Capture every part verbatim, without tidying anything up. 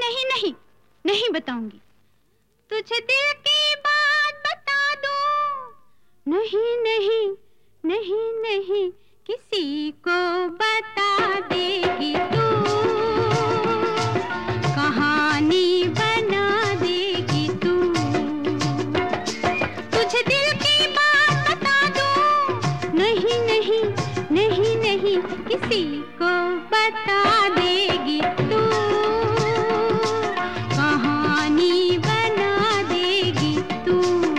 नहीं नहीं नहीं बताऊंगी। तुझे दिल की बात बता दूं। नहीं नहीं नहीं नहीं किसी को बता देगी तू, कहानी बना देगी तू। तुझे दिल की बात बता दूं। नहीं नहीं नहीं नहीं किसी को बता देगी तू, कहानी बना देगी तू।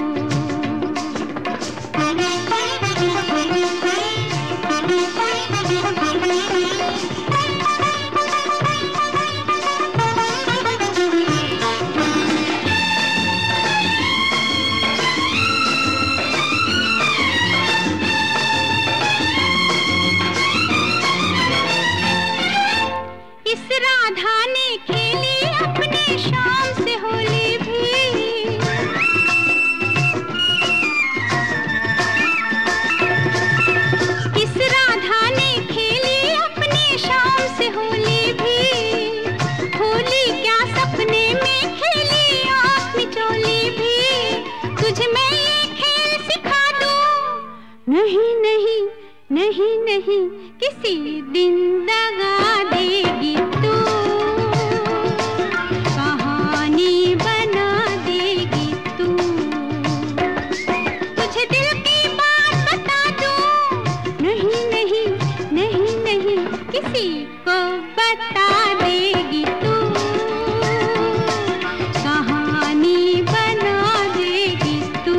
इस राधा ने खेली अपने शाम से होली भी, इस राधा ने खेली अपने शाम से होली भी। होली क्या सपने में खेली आँख मिचोली भी। तुझे मैं ये खेल सिखा दूं। नहीं नहीं नहीं नहीं किसी दिन दगा देगी तू, कहानी बना देगी तू। तुझे दिल की बात बता दूं। नहीं नहीं नहीं नहीं किसी को बता देगी तू, कहानी बना देगी तू।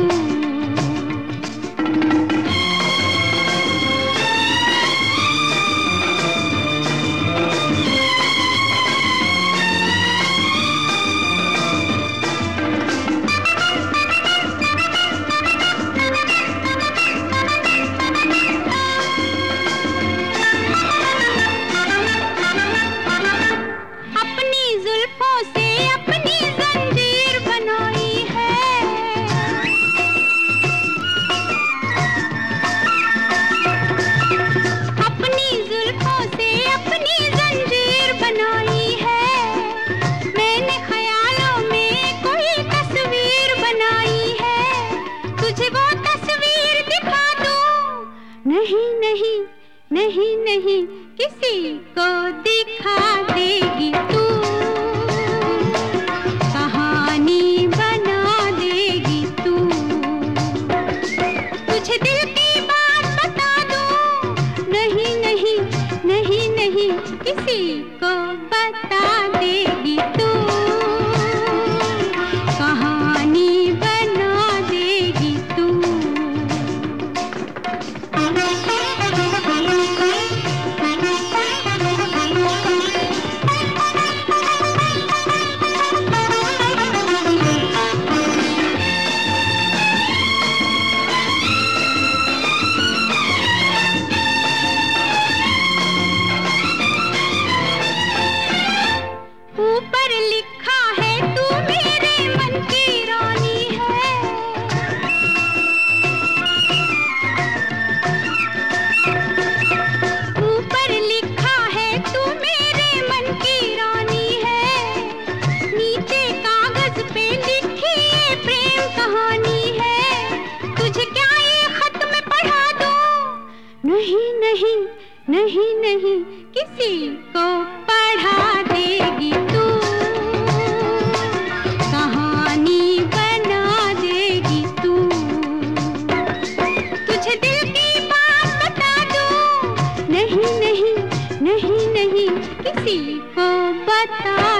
नहीं नहीं नहीं नहीं किसी को दिखा देगी तू, कहानी बना देगी तू। तुझे दिल की बात बता दूं। नहीं नहीं नहीं नहीं किसी को बता देगी तू, कहानी बना देगी तू। ऊपर लिखा है तू मेरे मन की रानी है। ऊपर लिखा है तू मेरे मन की रानी है। नीचे कागज पे लिखी ये प्रेम कहानी है। तुझे क्या ये खत में पढ़ा दूं। नहीं नहीं नहीं नहीं किसी को पढ़ा देगी तू, कहानी बना देगी तू। तुझे दिल की बात बता दूं। नहीं नहीं नहीं नहीं किसी को बता